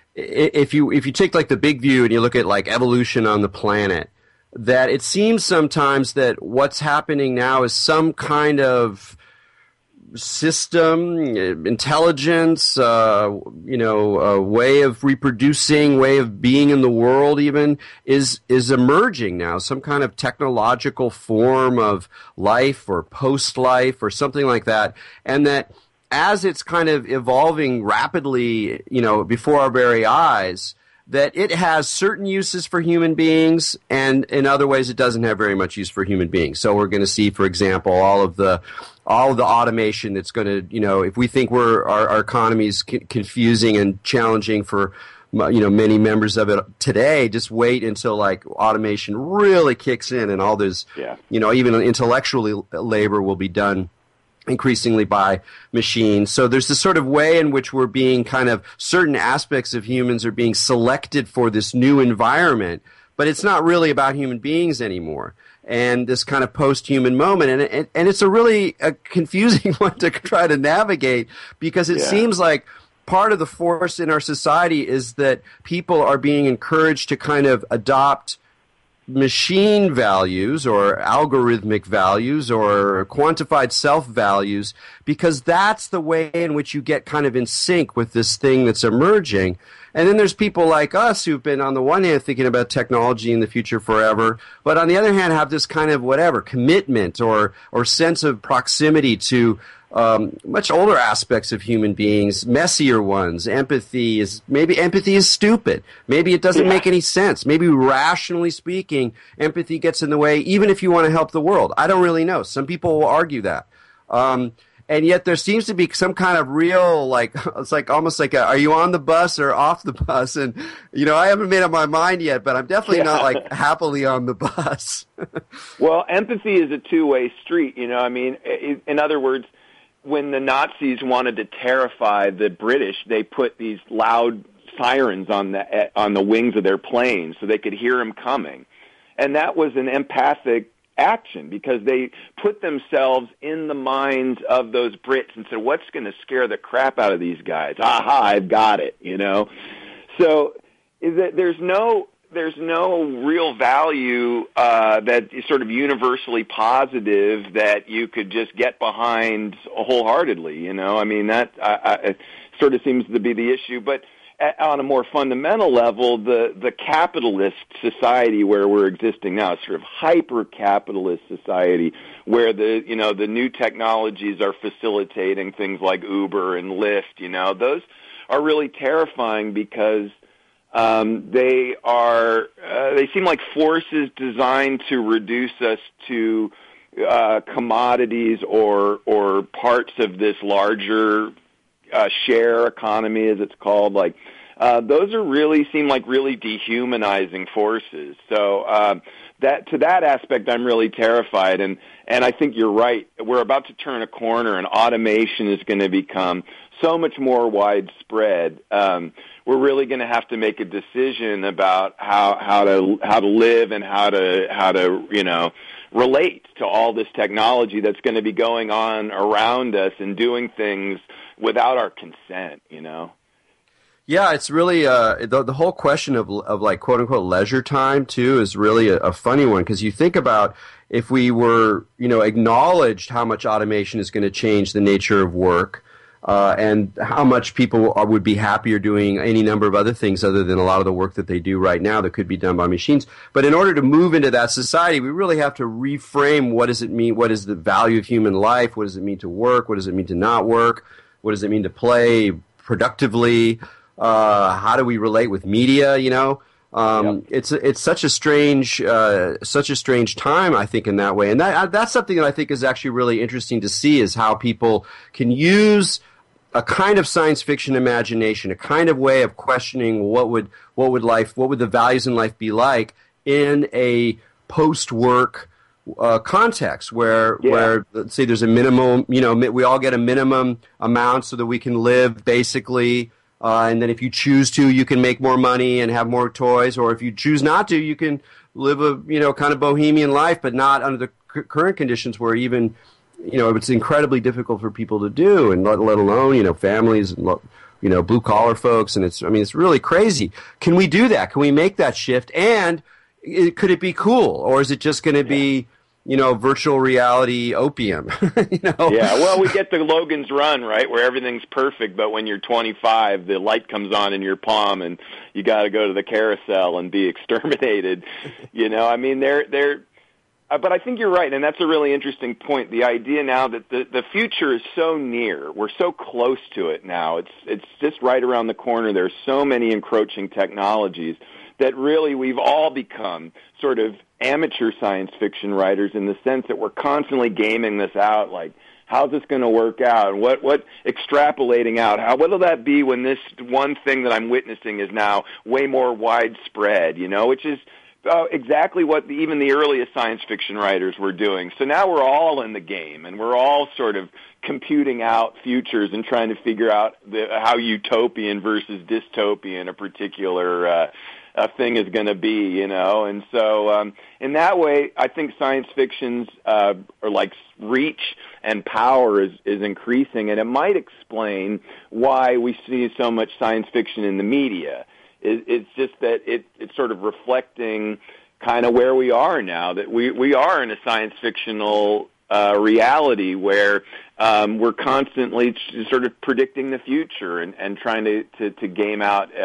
if you if you take like the big view and you look at like evolution on the planet, that it seems sometimes that what's happening now is some kind of system, intelligence, uh, you know, a way of reproducing, way of being in the world even is is emerging now. Some kind of technological form of life or post-life or something like that. And that as it's kind of evolving rapidly, you know, before our very eyes, that it has certain uses for human beings, and in other ways it doesn't have very much use for human beings. So we're going to see, for example, all of the all of the automation that's going to, you know, if we think we're our, our economy is c- confusing and challenging for you know, many members of it today just wait until like automation really kicks in and all this, yeah. you know, even intellectual labor will be done increasingly by machines. So there's this sort of way in which we're being kind of, certain aspects of humans are being selected for this new environment, but it's not really about human beings anymore. And this kind of post-human moment. And, and, and it's a really a confusing one to try to navigate, because it yeah. seems like part of the force in our society is that people are being encouraged to kind of adopt machine values or algorithmic values or quantified self values, because that's the way in which you get kind of in sync with this thing that's emerging. And then there's people like us who've been on the one hand thinking about technology in the future forever, but on the other hand have this kind of whatever commitment or or sense of proximity to Um, much older aspects of human beings, messier ones. Empathy is, maybe empathy is stupid. Maybe it doesn't yeah. make any sense. Maybe rationally speaking, empathy gets in the way, even if you want to help the world. I don't really know. Some people will argue that. Um, and yet there seems to be some kind of real, like, it's like almost like, a, are you on the bus or off the bus? And, you know, I haven't made up my mind yet, but I'm definitely yeah. not like happily on the bus. Well, empathy is a two-way street, you know, I mean, in other words, when the Nazis wanted to terrify the British, they put these loud sirens on the on the wings of their planes so they could hear them coming. And that was an empathic action, because they put themselves in the minds of those Brits and said, what's going to scare the crap out of these guys? Aha, I've got it, you know. So is that there's no there's no real value uh, that is sort of universally positive that you could just get behind wholeheartedly, you know. I mean, that I, I, it sort of seems to be the issue. But at, on a more fundamental level, the, the capitalist society where we're existing now, sort of hyper-capitalist society where the, you know, the new technologies are facilitating things like Uber and Lyft, you know, those are really terrifying, because Um, they are, uh, they seem like forces designed to reduce us to uh, commodities or or parts of this larger uh, share economy, as it's called. Like uh, those are really seem like really dehumanizing forces. So uh, that to that aspect, I'm really terrified. And and I think you're right. We're about to turn a corner, and automation is going to become so much more widespread. Um, we're really going to have to make a decision about how, how to how to live and how to how to you know relate to all this technology that's going to be going on around us and doing things without our consent. You know. Yeah, it's really uh, the the whole question of of like quote unquote leisure time too is really a, a funny one, because you think about if we were you know acknowledged how much automation is going to change the nature of work. Uh, and how much people are, would be happier doing any number of other things other than a lot of the work that they do right now that could be done by machines. But in order to move into that society, we really have to reframe what does it mean, what is the value of human life, what does it mean to work, what does it mean to not work, what does it mean to play productively, uh, how do we relate with media, you know? Um, yep. It's it's such a strange uh, such a strange time, I think, in that way. And that that's something that I think is actually really interesting to see, is how people can use a kind of science fiction imagination, a kind of way of questioning what would what would life, what would the values in life be like in a post-work uh, context, where yeah. where let's say there's a minimum, you know, we all get a minimum amount so that we can live basically, uh, and then if you choose to, you can make more money and have more toys, or if you choose not to, you can live a you know kind of bohemian life, but not under the c- current conditions where even you know, it's incredibly difficult for people to do, and let, let alone, you know, families and, you know, blue-collar folks, and it's, I mean, it's really crazy. Can we do that? Can we make that shift? And it, could it be cool? Or is it just going to be, you know, virtual reality opium? you know? Yeah, well, we get the Logan's Run, right, where everything's perfect, but when you're twenty-five, the light comes on in your palm, and you got to go to the carousel and be exterminated. you know, I mean, they're, they're, Uh, but I think you're right, and that's a really interesting point. The idea now that the, the future is so near, we're so close to it now. It's it's just right around the corner. There's so many encroaching technologies that really we've all become sort of amateur science fiction writers in the sense that we're constantly gaming this out, like, how's this going to work out? What what extrapolating out? How what'll that be when this one thing that I'm witnessing is now way more widespread? You know, which is uh, exactly what the, even the earliest science fiction writers were doing. So now we're all in the game, and we're all sort of computing out futures and trying to figure out the, how utopian versus dystopian a particular uh, a thing is going to be, you know. And so um, in that way, I think science fiction's uh, or like reach and power is, is increasing, and it might explain why we see so much science fiction in the media. It, it's just that it, it's sort of reflecting kind of where we are now, that we, we are in a science fictional uh, reality where um, we're constantly sort of predicting the future and, and trying to, to, to game out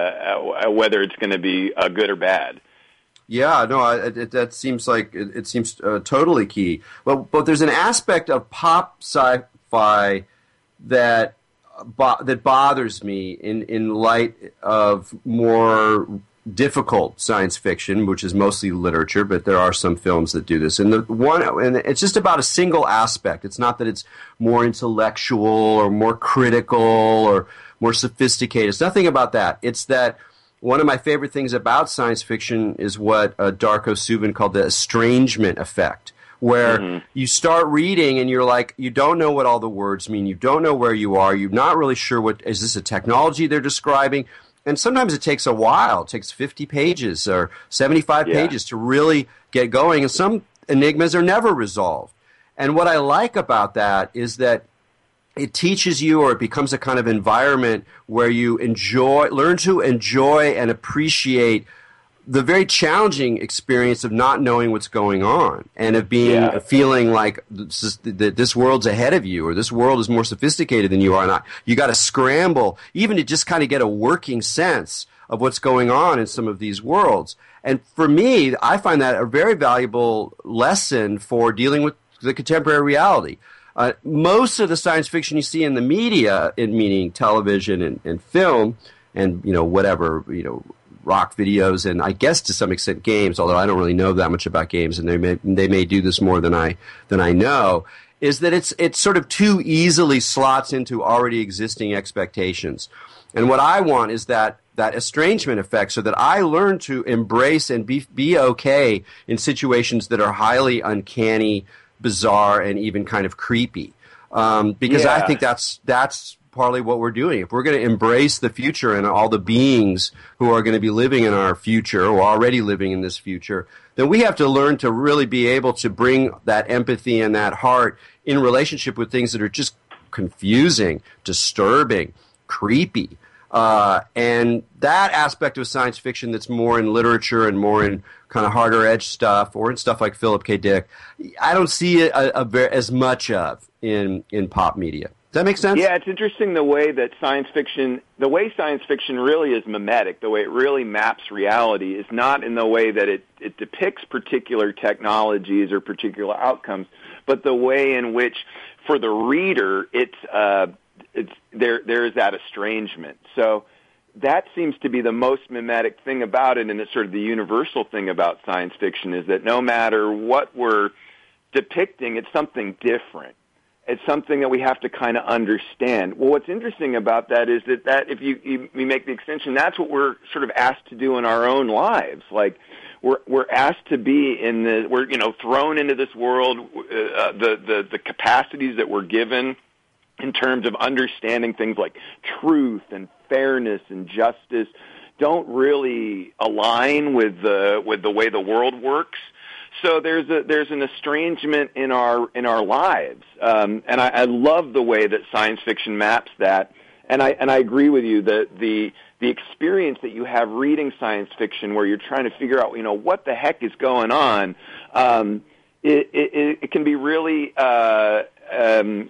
uh, whether it's going to be uh, good or bad. Yeah, no, it, it, that seems like it, it seems uh, totally key. But but there's an aspect of pop sci-fi that bo- that bothers me in, in light of more difficult science fiction, which is mostly literature, but there are some films that do this. And the one, and it's just about a single aspect. It's not that it's more intellectual or more critical or more sophisticated. It's nothing about that. It's that one of my favorite things about science fiction is what uh, Darko Subin called the estrangement effect, where mm-hmm. you start reading and you're like, you don't know what all the words mean. You don't know where you are. You're not really sure what, is this a technology they're describing? And sometimes it takes a while. It takes fifty pages or seventy-five yeah. pages to really get going. And some enigmas are never resolved. And what I like about that is that it teaches you, or it becomes a kind of environment where you enjoy, learn to enjoy and appreciate the very challenging experience of not knowing what's going on and of being yeah. feeling like this, is, that this world's ahead of you, or this world is more sophisticated than you are. Not you got to scramble even to just kind of get a working sense of what's going on in some of these worlds. And for me, I find that a very valuable lesson for dealing with the contemporary reality. Uh, most of the science fiction you see in the media, in meaning television and, and film, and you know whatever you know. rock videos, and I guess to some extent games, although I don't really know that much about games, and they may they may do this more than I than I know, is that it's it's sort of too easily slots into already existing expectations. And what I want is that that estrangement effect, so that I learn to embrace and be be okay in situations that are highly uncanny, bizarre, and even kind of creepy. Um, because yeah. I think that's that's partly what we're doing. If we're going to embrace the future and all the beings who are going to be living in our future or already living in this future, then we have to learn to really be able to bring that empathy and that heart in relationship with things that are just confusing, disturbing, creepy. Uh, and that aspect of science fiction that's more in literature and more in kind of harder edge stuff, or in stuff like Philip K. Dick, I don't see it a, a, a, as much of in, in pop media. Does that make sense? Yeah, it's interesting the way that science fiction, the way science fiction really is mimetic, the way it really maps reality is not in the way that it, it depicts particular technologies or particular outcomes, but the way in which, for the reader, it's uh, it's there. There is that estrangement. So that seems to be the most mimetic thing about it, and it's sort of the universal thing about science fiction is that no matter what we're depicting, it's something different. It's something that we have to kind of understand. Well, what's interesting about that is that, that if you, you, you make the extension, that's what we're sort of asked to do in our own lives. Like, we're we're asked to be in the, we're, you know, thrown into this world, uh, the, the, the capacities that we're given in terms of understanding things like truth and fairness and justice don't really align with the, with the way the world works. So there's a there's an estrangement in our in our lives, um, and I, I love the way that science fiction maps that. And I and I agree with you that the the experience that you have reading science fiction, where you're trying to figure out, you know, what the heck is going on, um, it, it it can be really uh, um,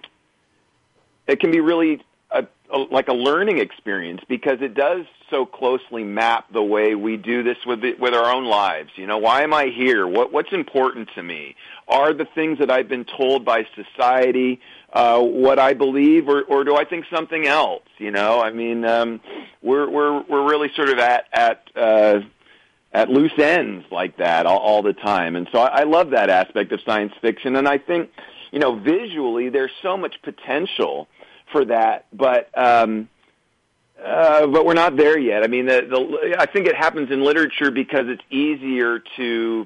it can be really a, a, like a learning experience, because it does so closely map the way we do this with the, with our own lives. You know, why am I here? What what's important to me? Are the things that I've been told by society uh, what I believe, or, or do I think something else? You know, I mean, um, we're we're we're really sort of at at uh, at loose ends like that all, all the time, and so I, I love that aspect of science fiction, and I think you know, visually there's so much potential for that, but um, uh, but we're not there yet. I mean, the, the, I think it happens in literature because it's easier to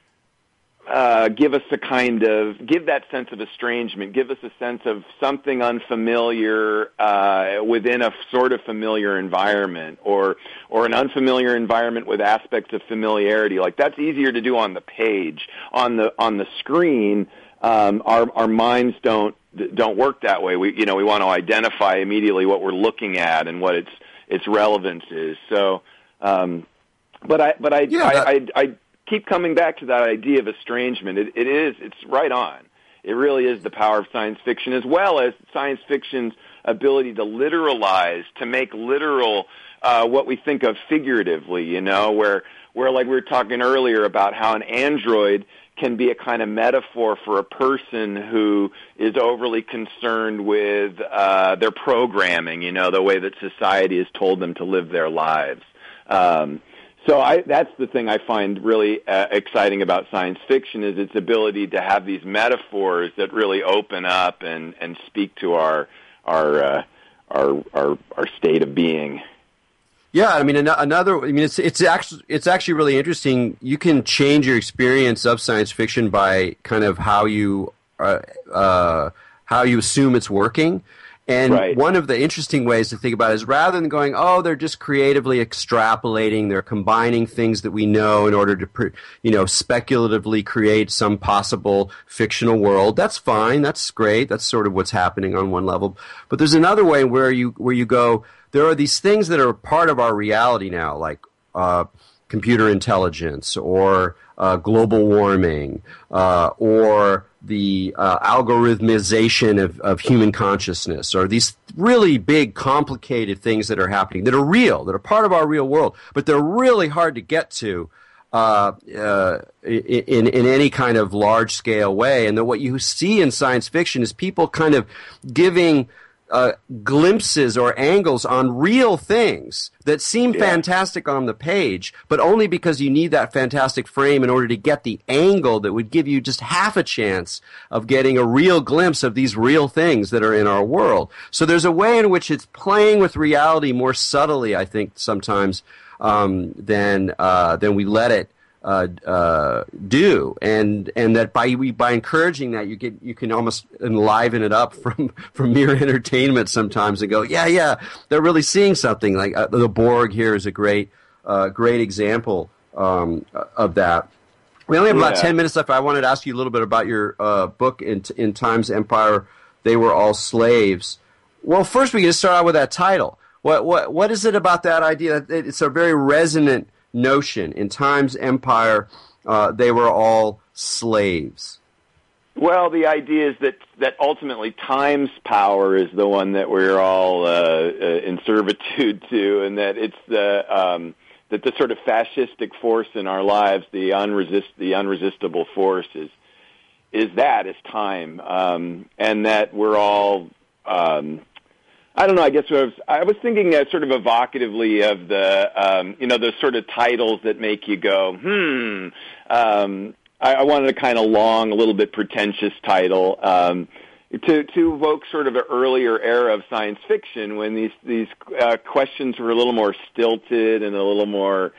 uh, give us a kind of, give that sense of estrangement, give us a sense of something unfamiliar uh, within a sort of familiar environment, or or an unfamiliar environment with aspects of familiarity. Like, that's easier to do on the page. On the on the screen, um, our our minds don't don't work that way. We you know we want to identify immediately what we're looking at and what its its relevance is. So, um, but I but I yeah, I, that- I, I keep coming back to that idea of estrangement. It, it is it's right on. It really is the power of science fiction, as well as science fiction's ability to literalize, to make literal uh, what we think of figuratively. You know, where where like we were talking earlier about how an android can be a kind of metaphor for a person who is overly concerned with uh, their programming, you know, the way that society has told them to live their lives. Um, so I, that's the thing I find really uh, exciting about science fiction, is its ability to have these metaphors that really open up and, and speak to our our, uh, our our our state of being. Yeah, I mean, an- another. I mean, it's it's actually it's actually really interesting. You can change your experience of science fiction by kind of how you uh, uh, how you assume it's working. And Right. one of the interesting ways to think about it is, rather than going, oh, they're just creatively extrapolating, they're combining things that we know in order to, pre- you know, speculatively create some possible fictional world. That's fine. That's great. That's sort of what's happening on one level. But there's another way where you where you go, there are these things that are part of our reality now, like uh, computer intelligence, or uh, global warming, uh, or the uh, algorithmization of, of human consciousness, or these really big, complicated things that are happening that are real, that are part of our real world, but they're really hard to get to uh, uh, in in any kind of large scale way. And then what you see in science fiction is people kind of giving Uh, glimpses or angles on real things that seem Yeah. fantastic on the page, but only because you need that fantastic frame in order to get the angle that would give you just half a chance of getting a real glimpse of these real things that are in our world. So there's a way in which it's playing with reality more subtly, I think, sometimes um, than uh, than we let it Uh, uh, do, and and that by by encouraging that, you get you can almost enliven it up from from mere entertainment sometimes, and go, yeah, yeah, they're really seeing something. Like uh, the Borg here is a great uh, great example um, of that. We only have about Yeah. ten minutes left. I wanted to ask you a little bit about your uh, book in in Time's Empire. They Were All Slaves. Well, first we can start out with that title. What what what is it about that idea? It's a very resonant notion. In Time's Empire, uh, they were all slaves. Well, the idea is that, that ultimately time's power is the one that we're all uh, uh, in servitude to, and that it's the um, that the sort of fascistic force in our lives, the unresist the unresistible force, is is that is time, um, and that we're all. Um, I don't know. I guess I was, I was thinking uh, sort of evocatively of the, um, you know, those sort of titles that make you go, hmm. Um, I, I wanted a kind of long, a little bit pretentious title um, to to evoke sort of an earlier era of science fiction when these these uh, questions were a little more stilted and a little more.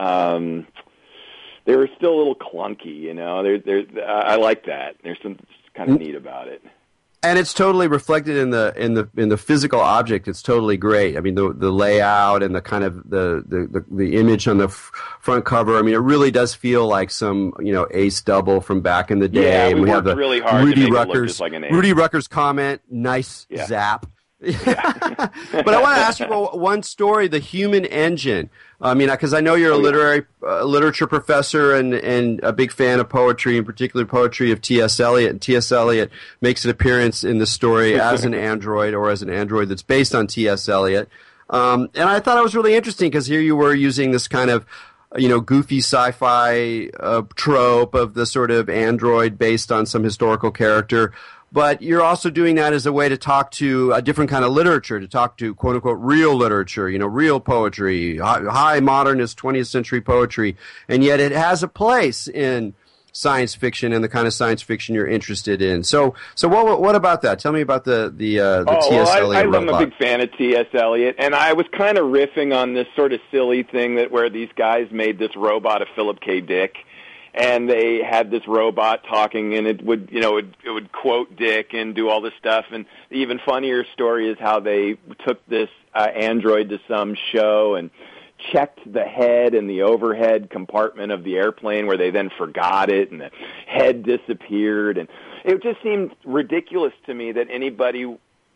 Um, they were still a little clunky, you know. They're, they're, I like that. There's something kind of neat about it. And it's totally reflected in the in the in the physical object. It's totally great. I mean, the the layout and the kind of the the, the, the image on the f- front cover. I mean, it really does feel like some, you know, Ace double from back in the day. Yeah, we and we have worked the really hard to Rudy make it look Ruckers just like an Ace. Rudy Ruckers comment. Nice Yeah. zap. But I want to ask you about one story, The Human Engine. I mean, because I know you're a Oh, yeah. literary uh, literature professor and, and a big fan of poetry, in particular poetry of T S. Eliot. And T S. Eliot makes an appearance in the story as an android, or as an android that's based on T S. Eliot. Um, and I thought it was really interesting because here you were using this kind of, you know, goofy sci-fi uh, trope of the sort of android based on some historical character. But you're also doing that as a way to talk to a different kind of literature, to talk to quote-unquote real literature, you know, real poetry, high, high modernist twentieth century poetry. And yet it has a place in science fiction and the kind of science fiction you're interested in. So, so what what about that? Tell me about the the uh, the oh, T S. Well, Eliot I, I'm robot. a big fan of T S. Eliot, and I was kind of riffing on this sort of silly thing that where these guys made this robot of Philip K. Dick, and they had this robot talking, and it would, you know, it, it would quote Dick and do all this stuff. And the even funnier story is how they took this uh, android to some show and checked the head in the overhead compartment of the airplane where they then forgot it and the head disappeared. And it just seemed ridiculous to me that anybody,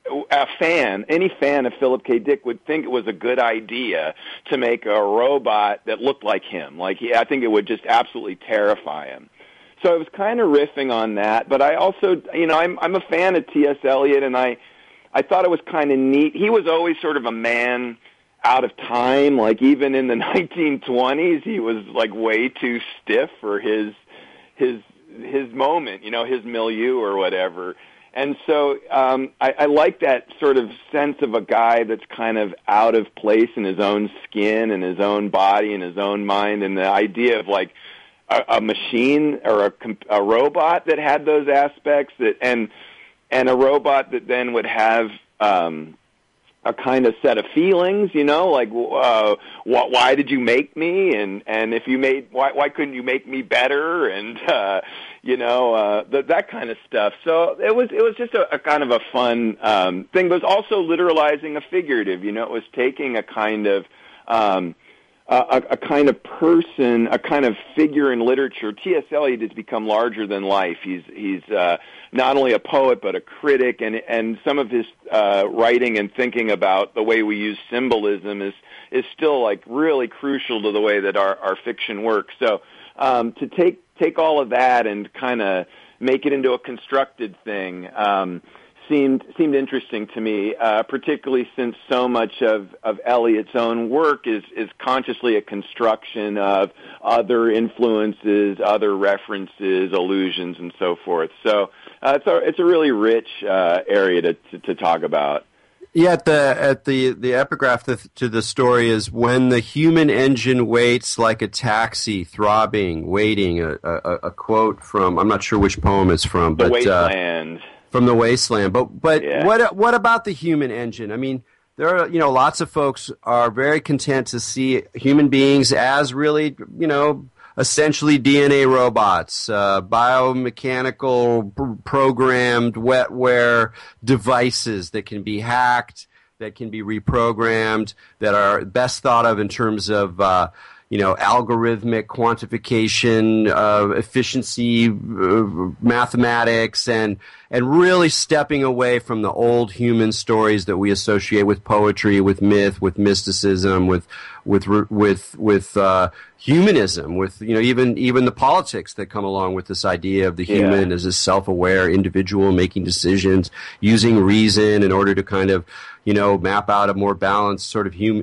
a fan, any fan of Philip K. Dick would think it was a good idea to make a robot that looked like him. Like, he, I think it would just absolutely terrify him. So I was kind of riffing on that, but I also, you know, I'm, I'm a fan of T S. Eliot, and I, I thought it was kind of neat. He was always sort of a man out of time. Like, even in the nineteen twenties, he was like way too stiff for his his his moment, you know, his milieu or whatever. And so um, I, I like that sort of sense of a guy that's kind of out of place in his own skin and his own body and his own mind, and the idea of like a, a machine or a, a robot that had those aspects, that and and a robot that then would have um, a kind of set of feelings, you know, like, uh, wh- why did you make me? And, and if you made, why, why couldn't you make me better? And, uh, you know, uh, th- that kind of stuff. So it was, it was just a, a kind of a fun, um, thing, but it was also literalizing a figurative, you know, it was taking a kind of, um, a, a kind of person, a kind of figure in literature. T S. Eliot has become larger than life. He's he's uh, not only a poet but a critic, and and some of his uh, writing and thinking about the way we use symbolism is is still like really crucial to the way that our, our fiction works. So um, to take take all of that and kind of make it into a constructed thing um, seemed seemed interesting to me, uh, particularly since so much of, of Eliot's own work is, is consciously a construction of other influences, other references, allusions, and so forth. So uh, it's, a, it's a really rich uh, area to, to, to talk about. Yeah, at the at the the epigraph to, to the story is when the human engine waits like a taxi, throbbing, waiting. A, a, a quote from, I'm not sure which poem it's from, The but Wasteland. Uh, from The Wasteland. But but yeah. what what about the human engine? I mean, there are, you know, lots of folks are very content to see human beings as really, you know, essentially D N A robots, uh, biomechanical pr- programmed wetware devices that can be hacked, that can be reprogrammed, that are best thought of in terms of uh, you know, algorithmic quantification, uh, efficiency, uh, mathematics, and and really stepping away from the old human stories that we associate with poetry, with myth, with mysticism, with with with with uh, humanism, with, you know, even even the politics that come along with this idea of the human yeah. as a self-aware individual making decisions, using reason in order to kind of, you know, map out a more balanced sort of human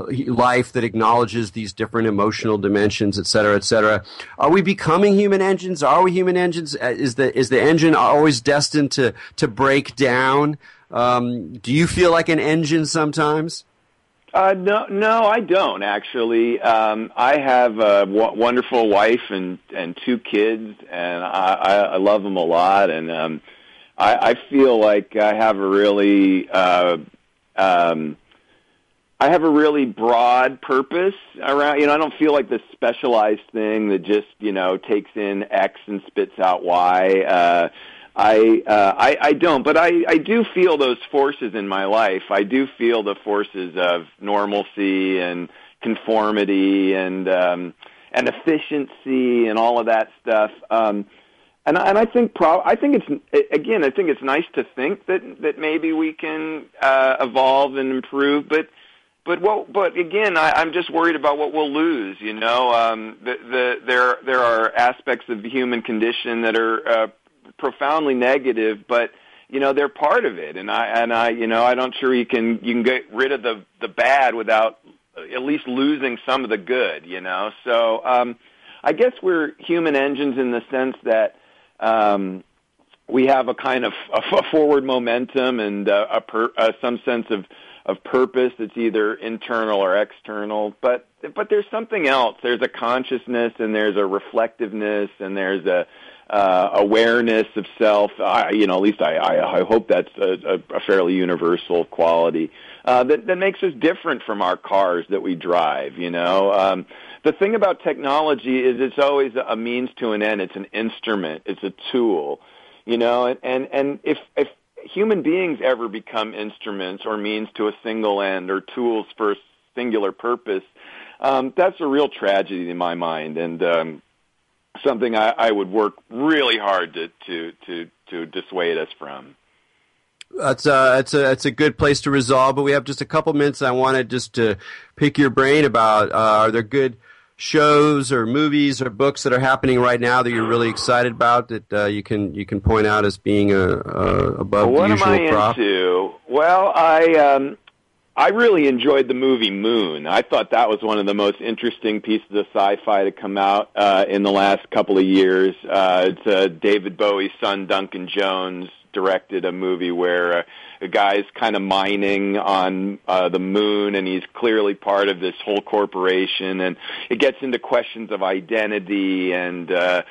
life that acknowledges these different emotional dimensions, et cetera, et cetera. Are we becoming human engines? Are we human engines? Is the is the engine always destined to to break down? Um, do you feel like an engine sometimes? Uh, no, no, I don't actually. Um, I have a w- wonderful wife and and two kids, and I, I, I love them a lot. And um, I, I feel like I have a really uh, um, I have a really broad purpose around, you know, I don't feel like this specialized thing that just, you know, takes in X and spits out Y. Uh, I, uh, I, I don't, but I, I do feel those forces in my life. I do feel the forces of normalcy and conformity and, um, and efficiency and all of that stuff. Um, and, and I think, pro- I think it's, again, I think it's nice to think that, that maybe we can, uh, evolve and improve, but, But well, but again, I, I'm just worried about what we'll lose. You know, um, the, the, there there are aspects of the human condition that are uh, profoundly negative, but you know they're part of it. And I and I, you know, I'm not sure you can you can get rid of the the bad without at least losing some of the good. You know, so um, I guess we're human engines in the sense that um, we have a kind of a forward momentum and uh, a per, uh, some sense of of purpose that's either internal or external, but but there's something else. There's a consciousness, and there's a reflectiveness, and there's a uh, awareness of self. I, you know, at least I, I, I hope that's a, a fairly universal quality uh, that, that makes us different from our cars that we drive. You know, um, the thing about technology is it's always a means to an end. It's an instrument. It's a tool. You know, and and, and if if human beings ever become instruments or means to a single end or tools for a singular purpose, um, that's a real tragedy in my mind, and um, something I, I would work really hard to, to, to, to dissuade us from. That's a, that's, a, that's a good place to resolve, but we have just a couple minutes. I wanted just to pick your brain about, uh, are there good shows or movies or books that are happening right now that you're really excited about that uh, you can you can point out as being a, a above well, the usual prop? What am I prop? into? Well, I um, I really enjoyed the movie Moon. I thought that was one of the most interesting pieces of sci-fi to come out uh, in the last couple of years. Uh, it's uh, David Bowie's son, Duncan Jones, directed a movie where uh, a guy's kind of mining on uh, the moon, and he's clearly part of this whole corporation, and it gets into questions of identity and uh,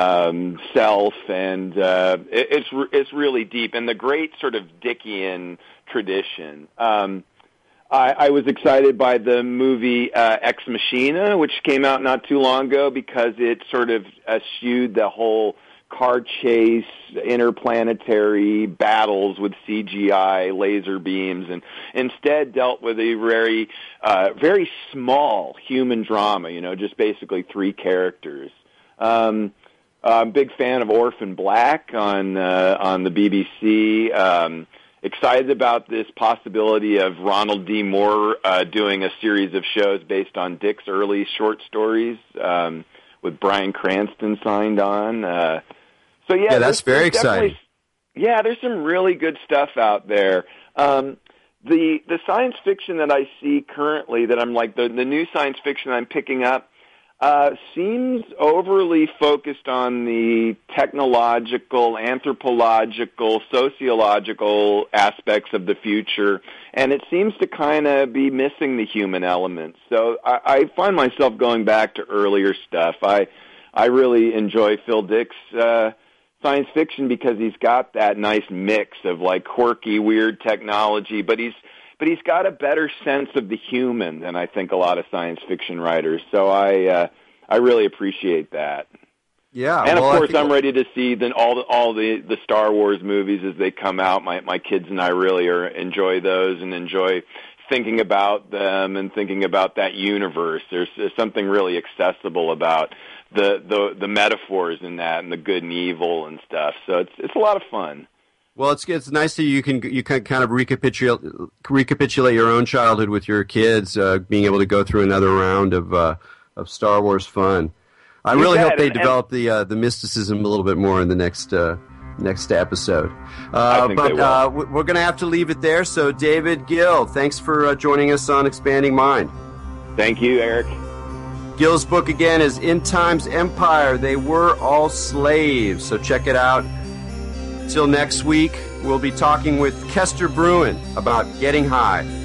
um, self, and uh, it, it's re- it's really deep, and the great sort of Dickian tradition. Um, I, I was excited by the movie uh, Ex Machina, which came out not too long ago, because it sort of eschewed the whole car chase, interplanetary battles with C G I, laser beams, and instead dealt with a very, uh, very small human drama, you know, just basically three characters. Um, I'm a big fan of Orphan Black on, uh, on the B B C. Um, excited about this possibility of Ronald D. Moore uh, doing a series of shows based on Dick's early short stories, um, with Bryan Cranston signed on. Uh, so yeah, yeah, that's very exciting. Yeah, there's some really good stuff out there. Um, the the science fiction that I see currently, that I'm like the the new science fiction I'm picking up, uh, seems overly focused on the technological, anthropological, sociological aspects of the future, and it seems to kind of be missing the human element. So I, I find myself going back to earlier stuff. I I really enjoy Phil Dick's uh, science fiction because he's got that nice mix of like quirky, weird technology, but he's but he's got a better sense of the human than I think a lot of science fiction writers. So I uh, I really appreciate that. Yeah, and well, of course, think... I'm ready to see then all the, all the the Star Wars movies as they come out. My my kids and I really are enjoy those and enjoy thinking about them and thinking about that universe. There's, there's something really accessible about the, the the metaphors in that and the good and evil and stuff. So it's it's a lot of fun. Well, it's it's nice that you can you can kind of recapitulate recapitulate your own childhood with your kids, uh, being able to go through another round of uh, of Star Wars fun. I You really bet. hope they And- develop the uh, the mysticism a little bit more in the next uh, next episode. Uh, I think but they will. uh, w- we're going to have to leave it there. So, David Gill, thanks for uh, joining us on Expanding Mind. Thank you, Eric. Gill's book again is In Time's Empire. They Were All Slaves. So check it out. Till next week, we'll be talking with Kester Bruin about getting high.